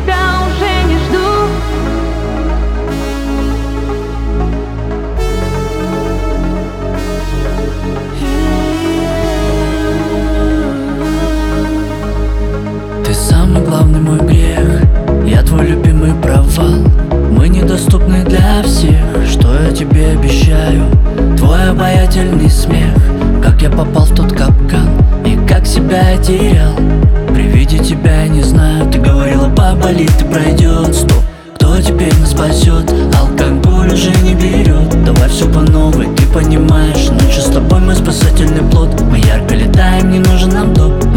тебя уже не жду. Ты самый главный мой грех, я твой любимый провал. Мы недоступны для всех, что я тебе обещаю. Твой обаятельный смех, как я попал в тот капкан и как себя я терял. При виде тебя я не знаю, ты говорила, поболит и пройдет. Стоп, кто теперь нас спасет? Алкоголь уже не берет. Давай все по новой, ты понимаешь, ночью с тобой мой спасательный плод. Мы ярко летаем, не нужен нам доп.